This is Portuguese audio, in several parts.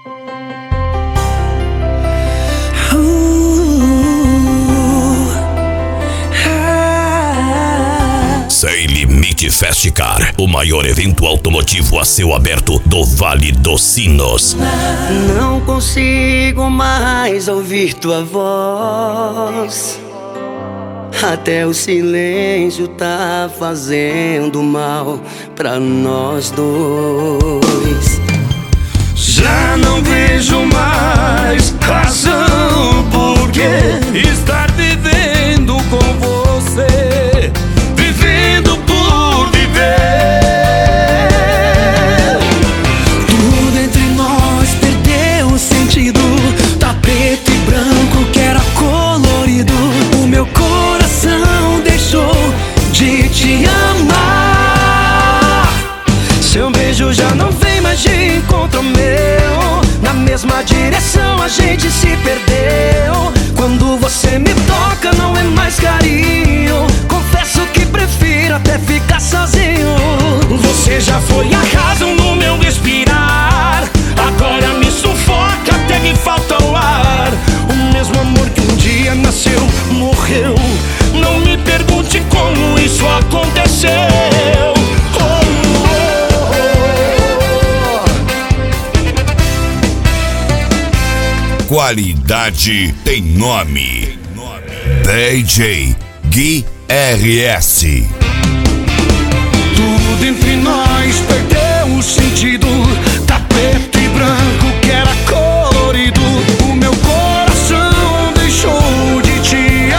Sem Limite Festcar, o maior evento automotivo a céu aberto do Vale dos Sinos. Não consigo mais ouvir tua voz. Até o silêncio tá fazendo mal pra nós dois. Já não vejo mais razão por que estar vivendo com você, vivendo por viver. Tudo entre nós perdeu o sentido. Tá preto e branco que era colorido. O meu coração deixou de te amar. Seu beijo já não vem mais de encontro meu. Na mesma direção a gente se perdeu. Quando você me toca não é mais carinho. Confesso que prefiro até ficar sozinho. Você já foi a razão no meu respirar. Agora me sufoca até me falta o ar. O mesmo amor que um dia nasceu, morreu. Não me pergunte como isso aconteceu. Qualidade tem nome. DJ Gui RS. Tudo entre nós perdeu o sentido. Tá preto e branco que era colorido. O meu coração deixou de te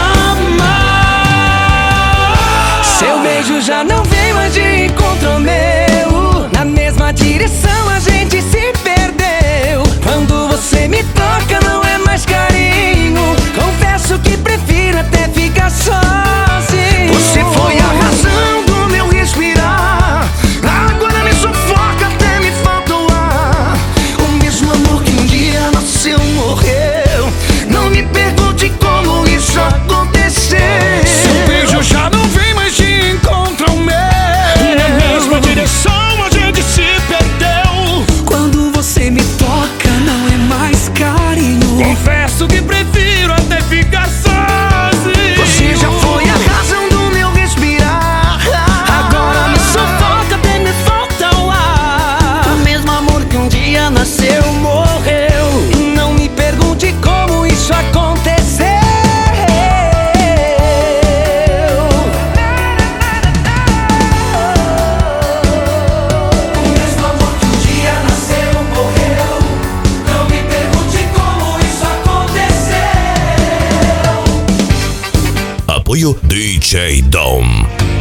amar. Seu beijo já não vem mais de encontro meu. Na mesma direção a gente se perdeu. Quando você me toca não é mais carinho. Confesso que prefiro até ficar sozinho. Você foi a razão do meu respirar. Agora me sufoca até me falta o ar. O mesmo amor que um dia nasceu, morreu. Não me pergunte como isso aconteceu. Seu beijo já não vem mais de encontro ao meu. Na mesma direção a gente se perdeu. Quando você me toca não é mais carinho. Confesso que prefiro até ficar sozinho. Você já foi a razão do meu respirar. Agora me sufoca até me falta o ar. O mesmo amor que um dia nasceu, morreu. Não me pergunte como isso aconteceu. O mesmo amor que um dia nasceu, morreu. Não me pergunte como isso aconteceu. Apoio DJ Dom.